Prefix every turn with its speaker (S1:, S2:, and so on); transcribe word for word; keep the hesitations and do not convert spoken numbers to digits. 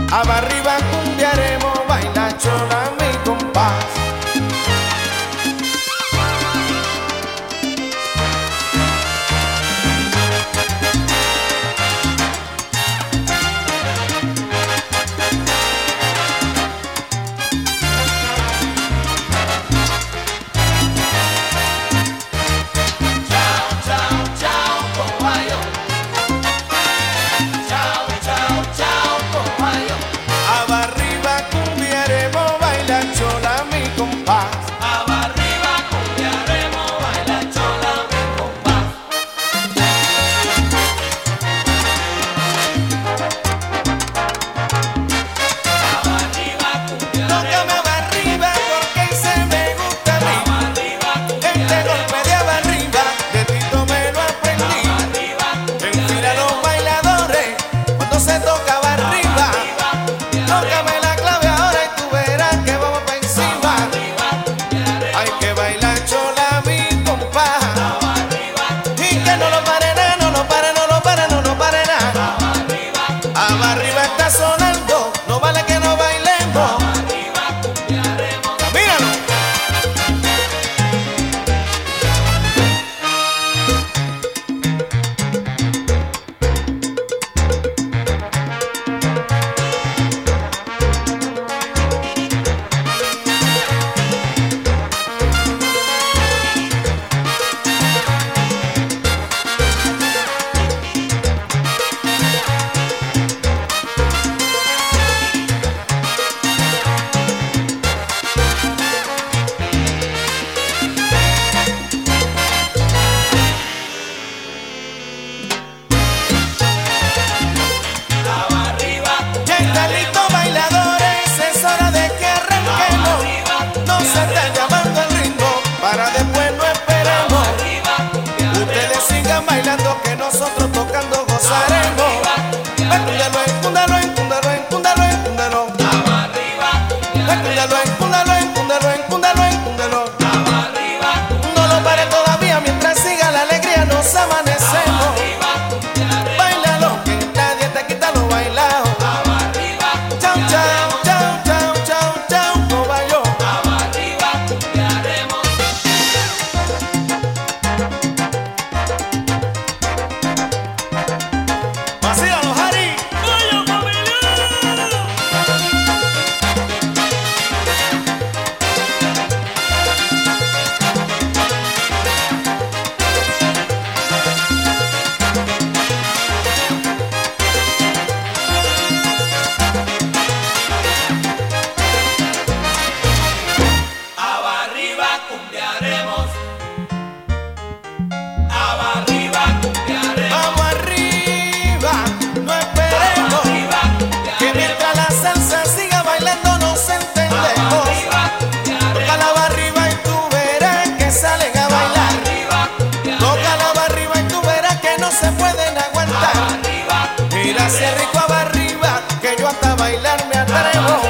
S1: Aba arriba cumbiaremos, baila chola mi compás. Nosotros tocando gozaremos. Encúndalo, encúndalo, encúndalo, encúndalo, encúndalo. Encúndalo, encúndalo, encúndalo, encúndalo, encúndalo. No lo pare todavía mientras siga la alegría nos amanecemos. Báilalo, que nadie te quita lo bailado. Chao, chao, chao, chao, chao, chao, no bailó. Vacílalo, Jari. ¡Vaya familia!
S2: Aba arriba cumbiaremos. Aba arriba cumbiaremos.
S1: Vamos arriba, no esperemos. Que mientras la salsa siga bailando nos entendemos. Toca la barriba y tú verás que salen a bailar. Toca la barriba y tú verás que no se pueden aguantar. Mira si es rico aba arriba, que yo hasta bailar me atrevo.